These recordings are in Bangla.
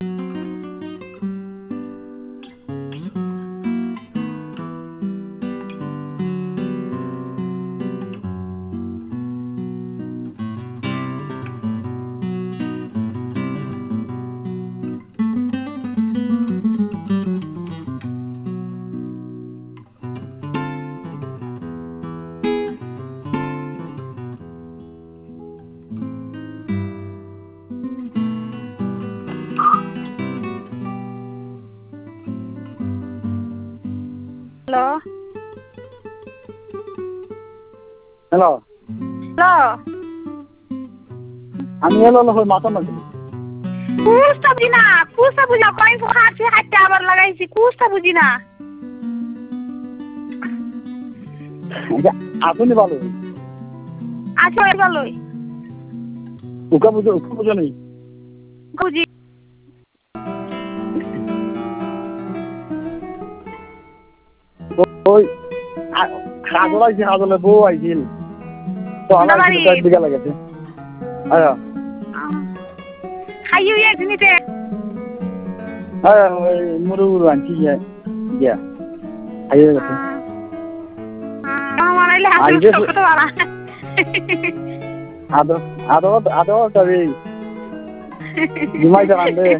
হ্যালো হ্যালো হ্যালো আমি এলো হই মাথা মাঝি কুস্তা বুঝি না কই হাঁটছি হাঁটতে আবার লাগাইছি কুস্তা বুঝি না আসুনি ভালো আচ্ছা ভালোই উকা বুঝো নেই বুঝি ওই হাজল আইছি হাজলে বউ আইছিল তো আমার বিঘা লাগেছে হ্যাঁ খাইও একদিনিতে হ্যাঁ ওই মুরু আনছি গিয়া খাইয়ে গেছে আমার আইলে হাসি কত বাড়া আদো তবে ঘুমাই যান দে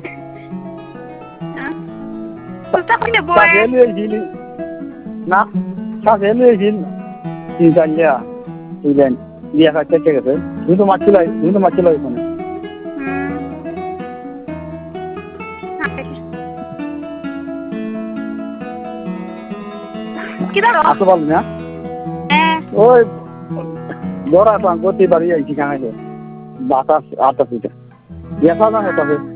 কুস্তা কইলে বয় না সাথে লইছিল তিন চার দিলেন দিয়া খাইতে গেছে কিন্তু মাছিল ওখানে আসো বল না ওই বড় সাংকতি বাড়ি আইছি কাছে বাতাস আটা পিঠা দেখা না হতে